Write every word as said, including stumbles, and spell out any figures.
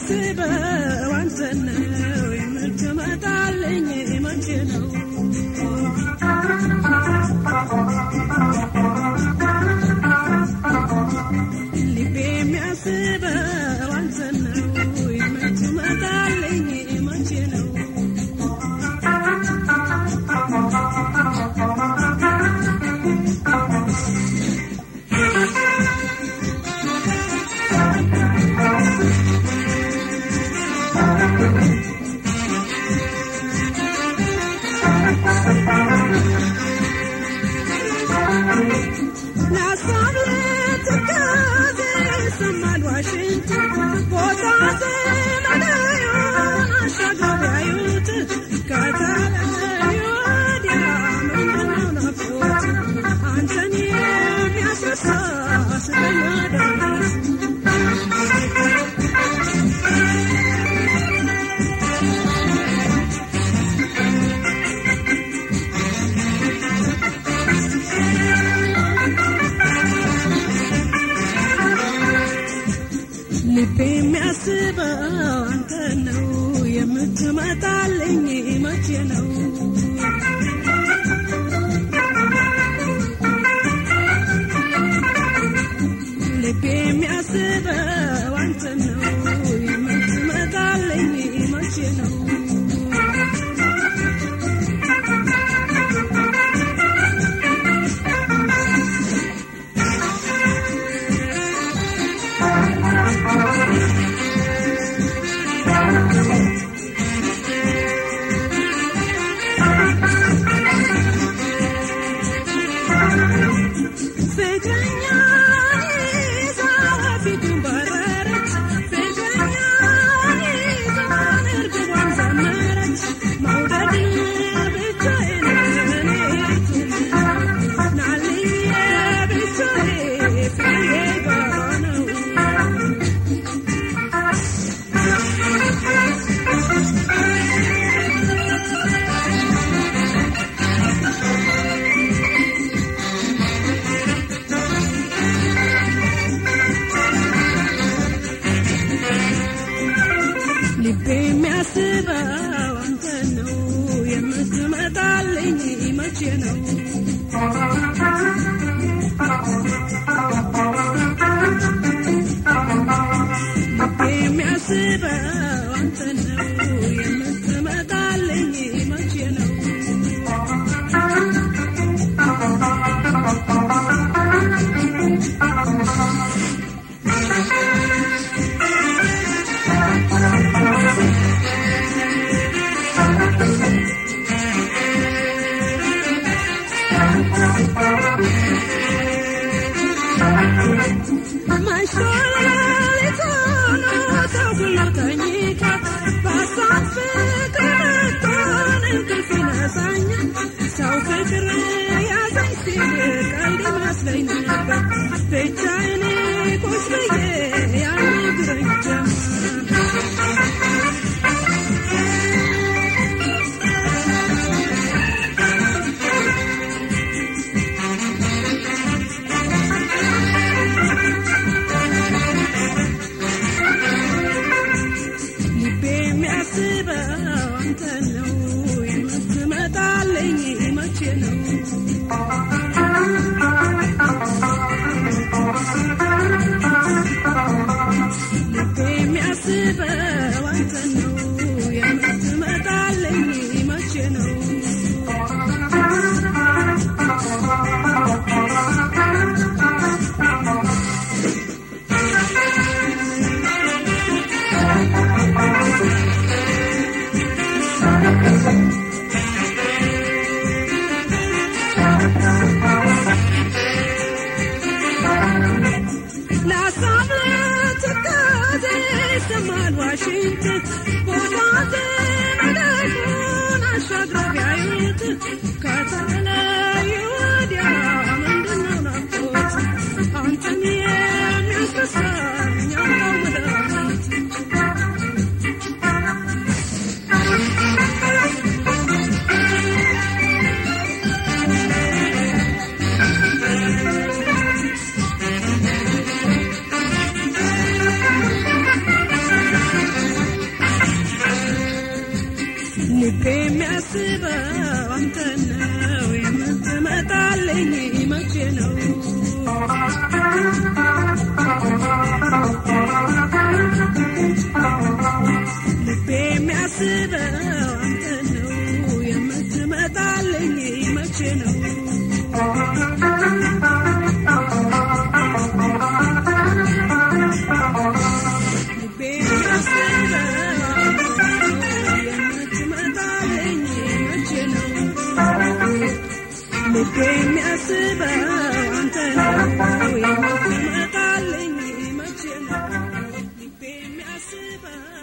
የሚያስበው አንተን ነው የምትመጣልኝ መቼ ነው ልቤ የሚያስበው አንተን ነው የምትመጣልኝ መቼ ነው ልቤ የሚያስበው አንተን ነው የምትመጣልኝ መቼ ነው ልቤ የሚያስበው አንተን ነው የምትመጣልኝ መቼ ነው ልቤ የሚያስበው አንተን ነው የምትመጣልኝ መቼ ነው ልቤ የሚያስበው አንተን ነው የምትመጣልኝ መቼ ነው ልቤ የሚያስበው አንተ ነው የምትመጣልኝ መቼ ነው ልቤ የሚያስበው አንተ ነው የምትመጣልኝ መቼ ነው ልቤ የሚያስበው አንተ ነው የምትመጣልኝ መቼ ነው ልቤ የሚያስበው